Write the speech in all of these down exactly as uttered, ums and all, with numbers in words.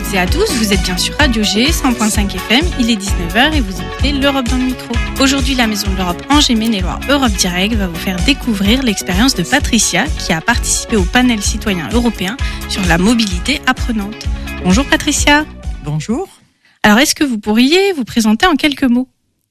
toutes et à tous, vous êtes bien sur Radio G, cent point cinq F M, il est dix-neuf heures et vous écoutez l'Europe dans le micro. Aujourd'hui, la Maison de l'Europe Angers Maine-et-Loire Europe Direct va vous faire découvrir l'expérience de Patricia qui a participé au panel citoyen européen sur la mobilité apprenante. Bonjour Patricia. Bonjour. Alors, est-ce que vous pourriez vous présenter en quelques mots ?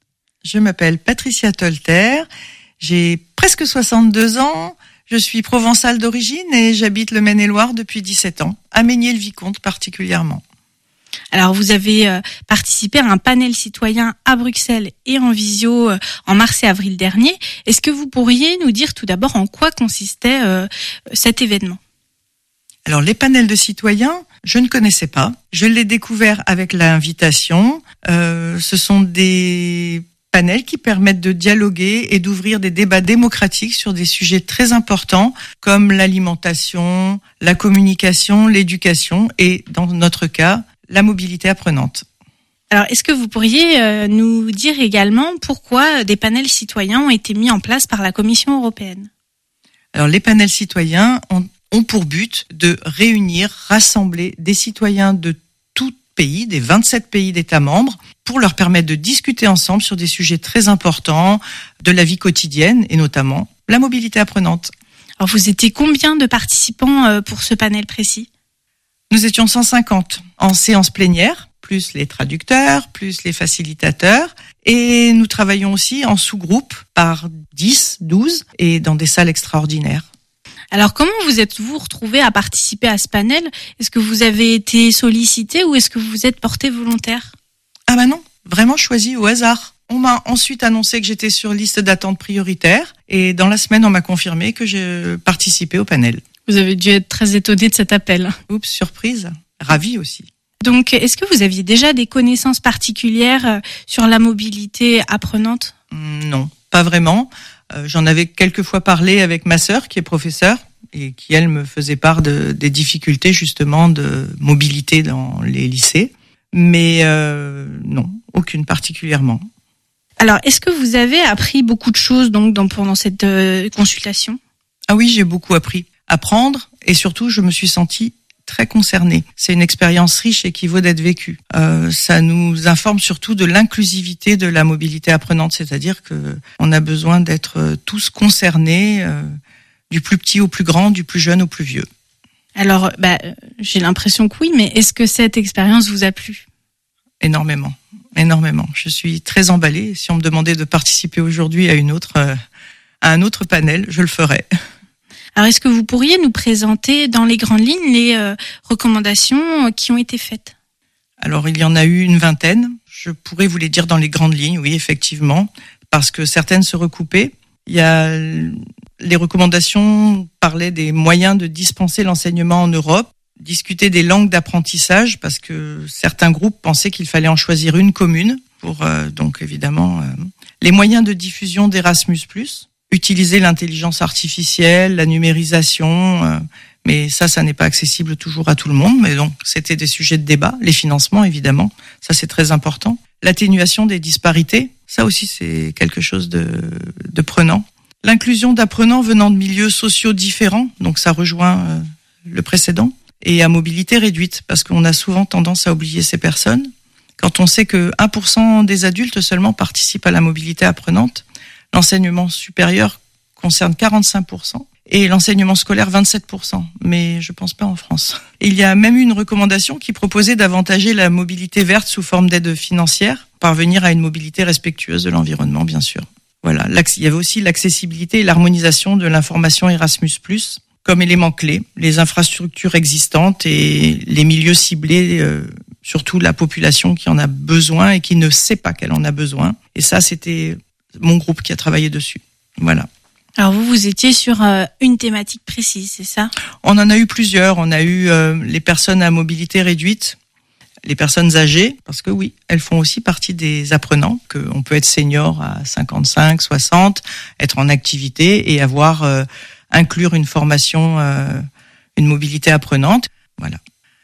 Je m'appelle Patricia Tolter, j'ai presque soixante-deux ans, je suis provençale d'origine et j'habite le Maine-et-Loire depuis dix-sept ans, à Meignier-le-Vicomte particulièrement. Alors, vous avez euh, participé à un panel citoyen à Bruxelles et en visio euh, en mars et avril dernier. Est-ce que vous pourriez nous dire tout d'abord en quoi consistait euh, cet événement ? Alors, les panels de citoyens, je ne connaissais pas. Je l'ai découvert avec l'invitation. Euh, ce sont des panels qui permettent de dialoguer et d'ouvrir des débats démocratiques sur des sujets très importants comme l'alimentation, la communication, l'éducation et, dans notre cas, la mobilité apprenante. Alors, est-ce que vous pourriez euh, nous dire également pourquoi des panels citoyens ont été mis en place par la Commission européenne ? Alors, les panels citoyens ont, ont pour but de réunir, rassembler des citoyens de tout pays, des vingt-sept pays d'États membres, pour leur permettre de discuter ensemble sur des sujets très importants de la vie quotidienne et notamment la mobilité apprenante. Alors, vous étiez combien de participants euh, pour ce panel précis ? Nous étions cent cinquante en séance plénière, plus les traducteurs, plus les facilitateurs. Et nous travaillons aussi en sous-groupe par dix, douze et dans des salles extraordinaires. Alors, comment vous êtes-vous retrouvés à participer à ce panel ? Est-ce que vous avez été sollicité ou est-ce que vous vous êtes porté volontaire ? Ah ben non, vraiment choisi au hasard. On m'a ensuite annoncé que j'étais sur liste d'attente prioritaire et dans la semaine, on m'a confirmé que je participais au panel. Vous avez dû être très étonné de cet appel. Oups, surprise. Ravi aussi. Donc, est-ce que vous aviez déjà des connaissances particulières sur la mobilité apprenante ? Non, pas vraiment. Euh, j'en avais quelques fois parlé avec ma sœur qui est professeure et qui, elle, me faisait part de, des difficultés justement de mobilité dans les lycées. Mais euh, non, aucune particulièrement. Alors, est-ce que vous avez appris beaucoup de choses donc dans, pendant cette euh, consultation ? Ah oui, j'ai beaucoup appris. Apprendre et surtout, je me suis sentie très concernée. C'est une expérience riche et qui vaut d'être vécue. Euh, ça nous informe surtout de l'inclusivité de la mobilité apprenante, c'est-à-dire que on a besoin d'être tous concernés, euh, du plus petit au plus grand, du plus jeune au plus vieux. Alors, bah, j'ai l'impression que oui, mais est-ce que cette expérience vous a plu ? Énormément, énormément. Je suis très emballée. Si on me demandait de participer aujourd'hui à une autre, euh, à un autre panel, je le ferais. Alors, est-ce que vous pourriez nous présenter dans les grandes lignes les euh, recommandations qui ont été faites ? Alors, il y en a eu une vingtaine. Je pourrais vous les dire dans les grandes lignes, oui, effectivement, parce que certaines se recoupaient. Il y a les recommandations parlaient des moyens de dispenser l'enseignement en Europe, discuter des langues d'apprentissage, parce que certains groupes pensaient qu'il fallait en choisir une commune pour, euh, donc évidemment, euh, les moyens de diffusion d'Erasmus plus. Utiliser l'intelligence artificielle, la numérisation, euh, mais ça, ça n'est pas accessible toujours à tout le monde. Mais donc, c'était des sujets de débat. Les financements, évidemment, ça c'est très important. L'atténuation des disparités, ça aussi c'est quelque chose de, de prenant. L'inclusion d'apprenants venant de milieux sociaux différents, donc ça rejoint euh, le précédent, et à mobilité réduite, parce qu'on a souvent tendance à oublier ces personnes. Quand on sait que un pour cent des adultes seulement participent à la mobilité apprenante, l'enseignement supérieur concerne quarante-cinq pour cent et l'enseignement scolaire vingt-sept pour cent, mais je pense pas en France. Et il y a même eu une recommandation qui proposait d'avantager la mobilité verte sous forme d'aide financière, parvenir à une mobilité respectueuse de l'environnement, bien sûr. Voilà. Il y avait aussi l'accessibilité et l'harmonisation de l'information Erasmus plus, comme élément clé, les infrastructures existantes et les milieux ciblés, euh, surtout la population qui en a besoin et qui ne sait pas qu'elle en a besoin. Et ça, c'était mon groupe qui a travaillé dessus. Voilà. Alors vous, vous étiez sur euh, une thématique précise, c'est ça ? On en a eu plusieurs. On a eu euh, les personnes à mobilité réduite, les personnes âgées, parce que oui, elles font aussi partie des apprenants, qu'on peut être senior à cinquante-cinq, soixante, être en activité et avoir, euh, inclure une formation, euh, une mobilité apprenante. Voilà.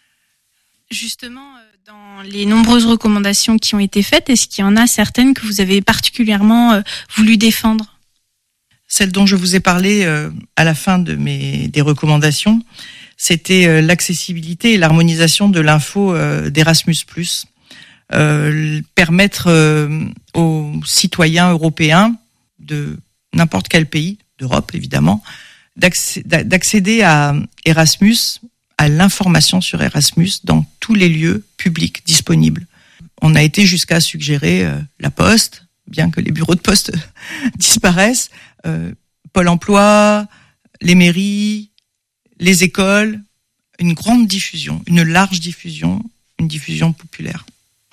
Justement, dans les nombreuses recommandations qui ont été faites, est-ce qu'il y en a certaines que vous avez particulièrement euh, voulu défendre ? Celle dont je vous ai parlé euh, à la fin de mes des recommandations, c'était l'accessibilité et l'harmonisation de l'info d'Erasmus plus. Euh, permettre euh, aux citoyens européens de n'importe quel pays, d'Europe évidemment, d'accéder, d'accéder à Erasmus, à l'information sur Erasmus dans tous les lieux publics disponibles. On a été jusqu'à suggérer euh, la Poste, bien que les bureaux de poste disparaissent, euh, Pôle emploi, les mairies, les écoles, une grande diffusion, une large diffusion, une diffusion populaire.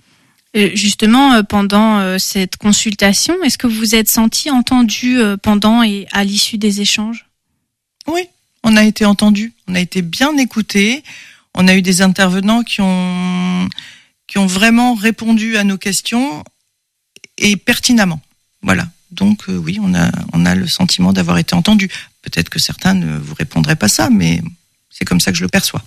Justement, pendant cette consultation, est-ce que vous vous êtes senti entendu pendant et à l'issue des échanges ? Oui, on a été entendu, on a été bien écoutés. On a eu des intervenants qui ont qui ont vraiment répondu à nos questions et pertinemment. Voilà. Donc euh, oui, on a on a le sentiment d'avoir été entendu. Peut-être que certains ne vous répondraient pas ça, mais c'est comme ça que je le perçois.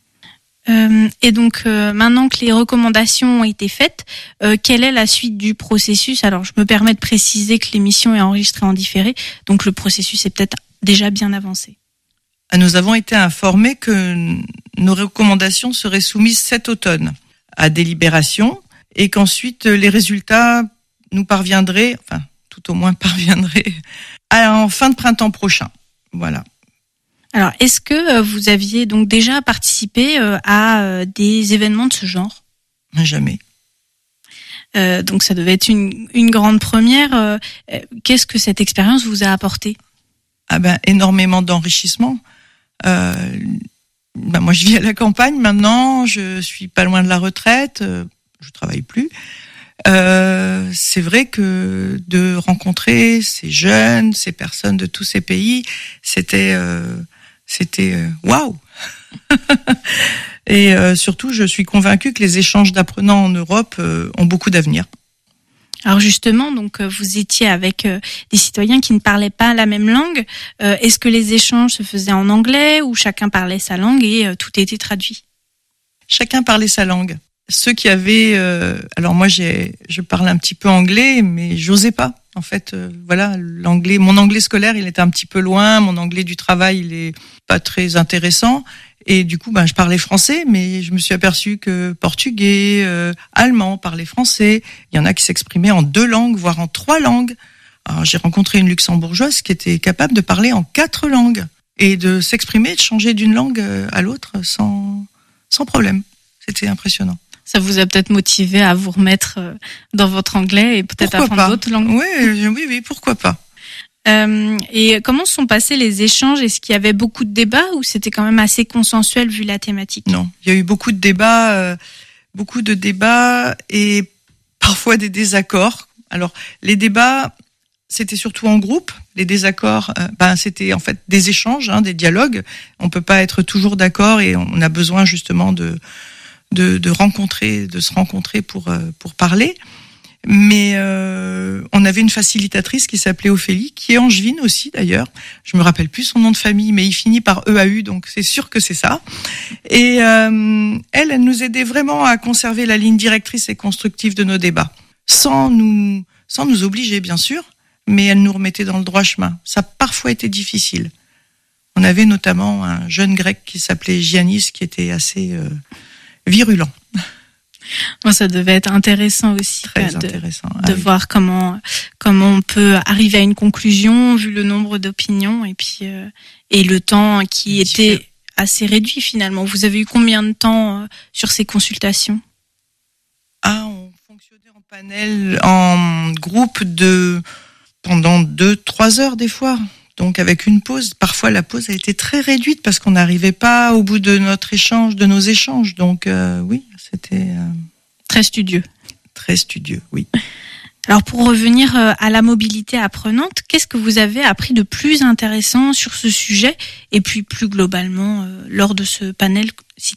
Euh, et donc euh, maintenant que les recommandations ont été faites, euh, quelle est la suite du processus ? Alors je me permets de préciser que l'émission est enregistrée en différé, donc le processus est peut-être déjà bien avancé. Nous avons été informés que nos recommandations seraient soumises cet automne à délibération et qu'ensuite les résultats nous parviendraient, enfin tout au moins parviendraient en fin de printemps prochain. Voilà. Alors, est-ce que vous aviez donc déjà participé à des événements de ce genre ? Jamais. Euh, donc, ça devait être une, une grande première. Qu'est-ce que cette expérience vous a apporté ? Ah ben, énormément d'enrichissement. Euh, ben moi, je vis à la campagne maintenant. Je suis pas loin de la retraite. Je travaille plus. Euh, c'est vrai que de rencontrer ces jeunes, ces personnes de tous ces pays, c'était euh, c'était waouh. Wow. Et euh, surtout, je suis convaincue que les échanges d'apprenants en Europe euh, ont beaucoup d'avenir. Alors justement, donc vous étiez avec euh, des citoyens qui ne parlaient pas la même langue. Euh, est-ce que les échanges se faisaient en anglais ou chacun parlait sa langue et euh, tout était traduit ? Chacun parlait sa langue. Ceux qui avaient, euh, alors moi j'ai, je parle un petit peu anglais, mais j'osais pas. En fait, euh, voilà, l'anglais, mon anglais scolaire, il était un petit peu loin. Mon anglais du travail, il est pas très intéressant. Et du coup, ben, je parlais français, mais je me suis aperçue que portugais, euh, allemand, parlaient français. Il y en a qui s'exprimaient en deux langues, voire en trois langues. Alors, j'ai rencontré une luxembourgeoise qui était capable de parler en quatre langues et de s'exprimer, de changer d'une langue à l'autre sans, sans problème. C'était impressionnant. Ça vous a peut-être motivé à vous remettre dans votre anglais et peut-être pourquoi apprendre pas. d'autres langues. Oui, oui, oui, pourquoi pas. Euh, et comment se sont passés les échanges ? Est-ce qu'il y avait beaucoup de débats ou c'était quand même assez consensuel vu la thématique ? Non, il y a eu beaucoup de débats, euh, beaucoup de débats et parfois des désaccords. Alors, les débats, c'était surtout en groupe. Les désaccords, euh, ben c'était en fait des échanges, hein, des dialogues. On peut pas être toujours d'accord et on a besoin justement de de, de rencontrer, de se rencontrer pour euh, pour parler. Mais euh, on avait une facilitatrice qui s'appelait Ophélie, qui est angevine aussi d'ailleurs. Je me rappelle plus son nom de famille, mais il finit par E A U, donc c'est sûr que c'est ça. Et euh, elle, elle nous aidait vraiment à conserver la ligne directrice et constructive de nos débats, sans nous sans nous obliger bien sûr, mais elle nous remettait dans le droit chemin. Ça a parfois été difficile. On avait notamment un jeune grec qui s'appelait Giannis, qui était assez euh, virulent. Bon, ça devait être intéressant aussi Très de, intéressant. de ah, voir oui. comment comment on peut arriver à une conclusion vu le nombre d'opinions et puis euh, et le temps qui était différent. Assez réduit finalement. Vous avez eu combien de temps euh, sur ces consultations ? Ah, on fonctionnait en panel, en groupe de pendant deux, trois heures des fois. Donc avec une pause. Parfois la pause a été très réduite parce qu'on n'arrivait pas au bout de notre échange, de nos échanges. Donc euh, oui, c'était euh, très studieux. Très studieux, oui. Alors pour revenir à la mobilité apprenante, qu'est-ce que vous avez appris de plus intéressant sur ce sujet et puis plus globalement euh, lors de ce panel citoyen ?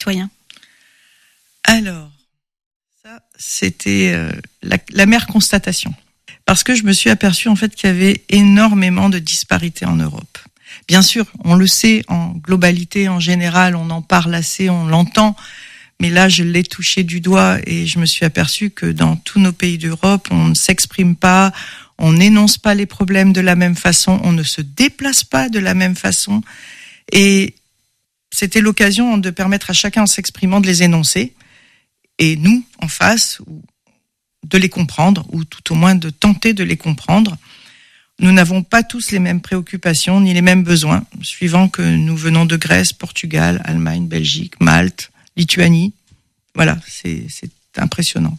Alors, ça c'était euh, la, la mère constatation. Parce que je me suis aperçue en fait qu'il y avait énormément de disparités en Europe. Bien sûr, on le sait en globalité, en général, on en parle assez, on l'entend. Mais là, je l'ai touché du doigt et je me suis aperçue que dans tous nos pays d'Europe, on ne s'exprime pas, on n'énonce pas les problèmes de la même façon, on ne se déplace pas de la même façon. Et c'était l'occasion de permettre à chacun en s'exprimant de les énoncer, et nous, en face, de les comprendre, ou tout au moins de tenter de les comprendre. Nous n'avons pas tous les mêmes préoccupations, ni les mêmes besoins, suivant que nous venons de Grèce, Portugal, Allemagne, Belgique, Malte, Lituanie. Voilà, c'est, c'est impressionnant.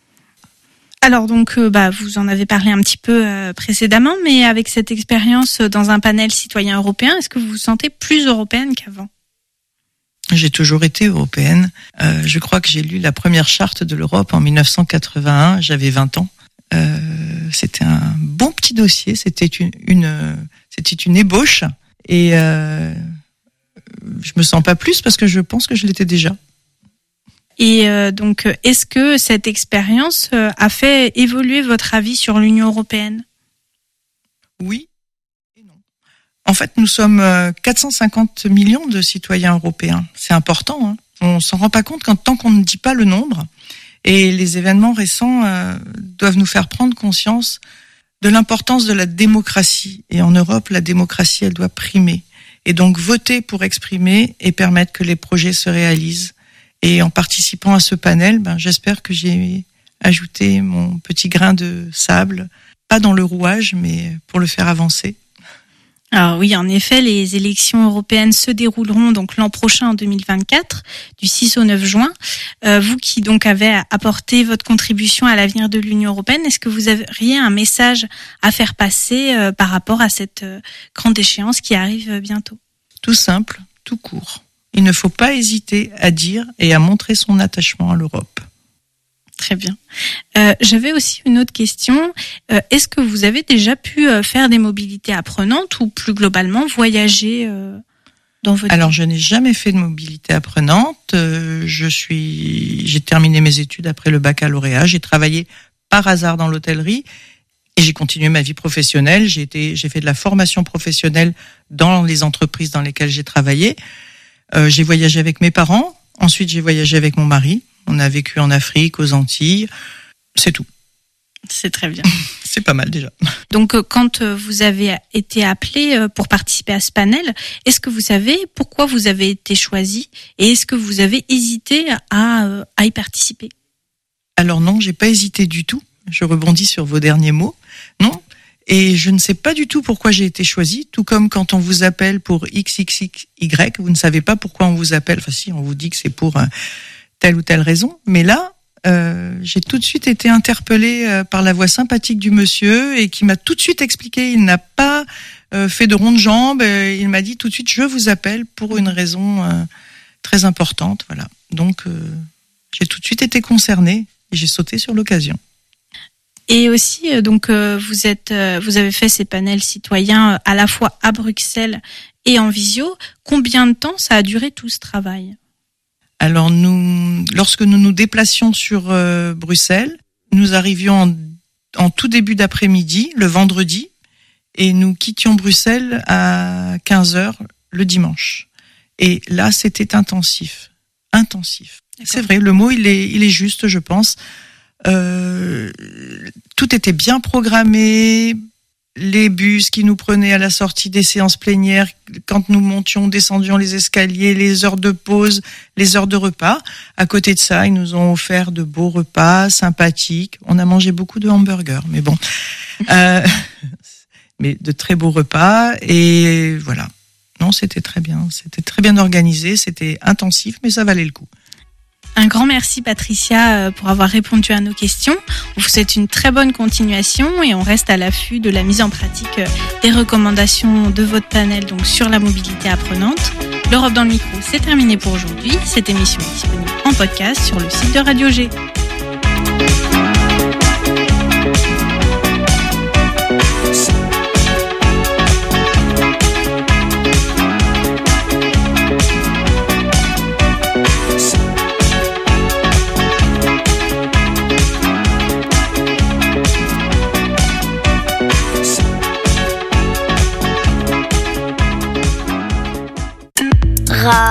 Alors donc, euh, bah, vous en avez parlé un petit peu euh, précédemment, mais avec cette expérience dans un panel citoyen européen, est-ce que vous vous sentez plus européenne qu'avant ? J'ai toujours été européenne. Euh, je crois que j'ai lu la première charte de l'Europe en dix-neuf cent quatre-vingt-un, j'avais vingt ans. Euh, c'était un bon petit dossier, c'était une, une, c'était une ébauche, et euh, je me sens pas plus parce que je pense que je l'étais déjà. Et euh, donc, est-ce que cette expérience euh, a fait évoluer votre avis sur l'Union européenne ? Oui et non. En fait, nous sommes euh, quatre cent cinquante millions de citoyens européens. C'est important, hein. On s'en rend pas compte quand, tant qu'on ne dit pas le nombre. Et les événements récents euh, doivent nous faire prendre conscience de l'importance de la démocratie. Et en Europe, la démocratie, elle doit primer. Et donc, voter pour exprimer et permettre que les projets se réalisent. Et en participant à ce panel, ben, j'espère que j'ai ajouté mon petit grain de sable, pas dans le rouage, mais pour le faire avancer. Alors oui, en effet, les élections européennes se dérouleront donc l'an prochain en deux mille vingt-quatre, du six au neuf juin. Euh, vous qui donc avez apporté votre contribution à l'avenir de l'Union européenne, est-ce que vous auriez un message à faire passer euh, par rapport à cette euh, grande échéance qui arrive bientôt ? Tout simple, tout court. Il ne faut pas hésiter à dire et à montrer son attachement à l'Europe. Très bien. Euh, j'avais aussi une autre question. Euh, est-ce que vous avez déjà pu euh, faire des mobilités apprenantes ou plus globalement voyager euh, dans votre Alors, vie ? je n'ai jamais fait de mobilité apprenante. Euh, je suis, j'ai terminé mes études après le baccalauréat. J'ai travaillé par hasard dans l'hôtellerie et j'ai continué ma vie professionnelle. J'ai été, j'ai fait de la formation professionnelle dans les entreprises dans lesquelles j'ai travaillé. Euh, j'ai voyagé avec mes parents. Ensuite, j'ai voyagé avec mon mari. On a vécu en Afrique, aux Antilles. C'est tout. C'est très bien. C'est pas mal déjà. Donc, quand vous avez été appelé pour participer à ce panel, est-ce que vous savez pourquoi vous avez été choisi et est-ce que vous avez hésité à, à y participer ? Alors non, j'ai pas hésité du tout. Je rebondis sur vos derniers mots. Non. Et je ne sais pas du tout pourquoi j'ai été choisie, tout comme quand on vous appelle pour X X X Y, vous ne savez pas pourquoi on vous appelle. Enfin si, on vous dit que c'est pour euh, telle ou telle raison. Mais là, euh, j'ai tout de suite été interpellée euh, par la voix sympathique du monsieur et qui m'a tout de suite expliqué, il n'a pas euh, fait de ronde jambe, euh, il m'a dit tout de suite, je vous appelle pour une raison euh, très importante. Voilà. Donc, euh, j'ai tout de suite été concernée et j'ai sauté sur l'occasion. Et aussi, donc, vous êtes, vous avez fait ces panels citoyens à la fois à Bruxelles et en visio. Combien de temps ça a duré tout ce travail ? Alors, nous, lorsque nous nous déplacions sur euh, Bruxelles, nous arrivions en, en tout début d'après-midi, le vendredi, et nous quittions Bruxelles à quinze heures le dimanche. Et là, c'était intensif, intensif. D'accord. C'est vrai, le mot, il est, il est juste, je pense. Euh, tout était bien programmé, les bus qui nous prenaient à la sortie des séances plénières, quand nous montions, descendions les escaliers, les heures de pause, les heures de repas. À côté de ça, ils nous ont offert de beaux repas sympathiques. On a mangé beaucoup de hamburgers, mais bon, euh, mais de très beaux repas. Et voilà, non, c'était très bien, c'était très bien organisé, c'était intensif, mais ça valait le coup. Un grand merci Patricia pour avoir répondu à nos questions. On vous souhaite une très bonne continuation et on reste à l'affût de la mise en pratique des recommandations de votre panel donc sur la mobilité apprenante. L'Europe dans le micro, c'est terminé pour aujourd'hui. Cette émission est disponible en podcast sur le site de Radio G.